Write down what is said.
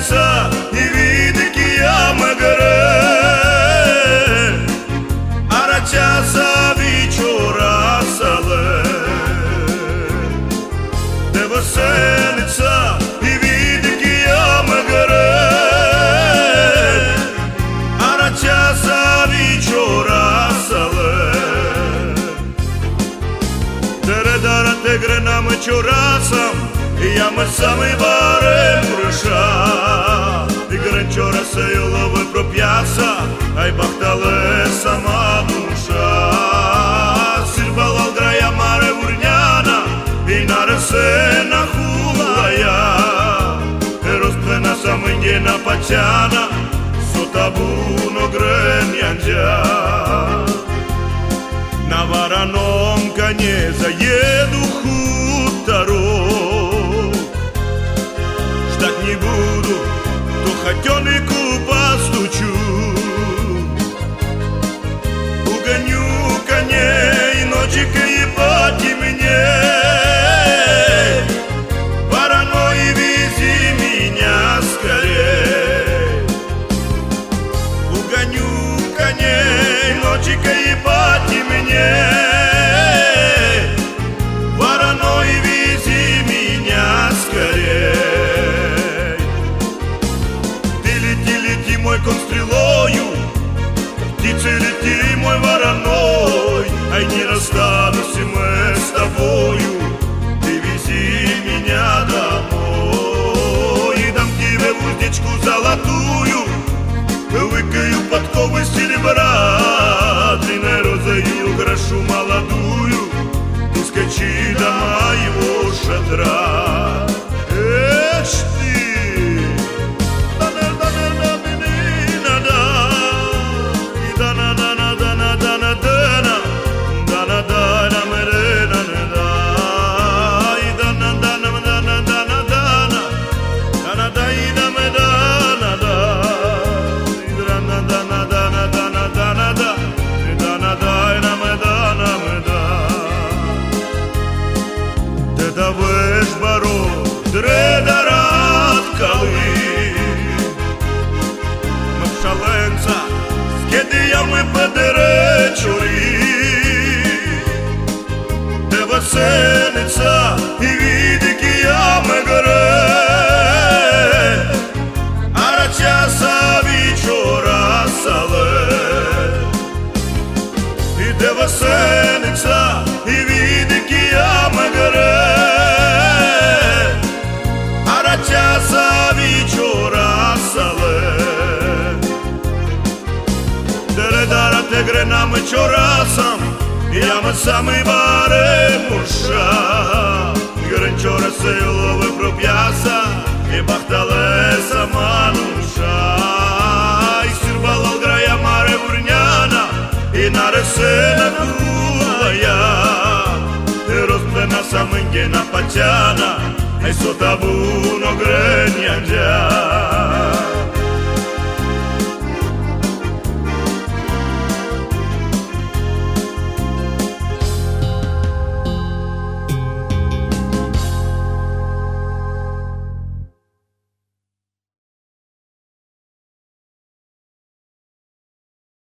senica i vidi che io magare araciasa vicioara sale devo senica i vidi che io magare araciasa vicioara sale dara te grenam ciorasam я мы самый барем руша и гранчора се ловы пропьяса ай бахтале сама душа сирбалал грая маре урняна и наресе на хулая росплена самынгена пачана сотабуно грен янджа на вороном коне заеду хутором ждать не буду, то хотенку постучу. Угоню коней, ночика и потемней. Вороной, вези меня скорей. Угоню коней, ночика и потемней. Вороной, вези меня скорей. Мой кон стрелою, птицы лети, мой вороной, ай не расстанусь мы с тобою, ты вези меня домой, и дам тебе уздечку золотую, выкаю подковы серебра, длинной розою украшу молодую, ты скачи до моего шатра. Эш ты! Дредарат кали Ми шаленца з кедиями подеречурі Де веселиться і віді киями горе А рачаса вічора сале І де веселиться і віді киями горе Часа вечора сале Дередара те гренам чорасам Я мы самый баре мурша Гренчора се лове пропьяса И бахтале сама нуша И сирбалал грая маре урняна И наресе на кулая И розплена самынгена пачана Ai sotabuno grenja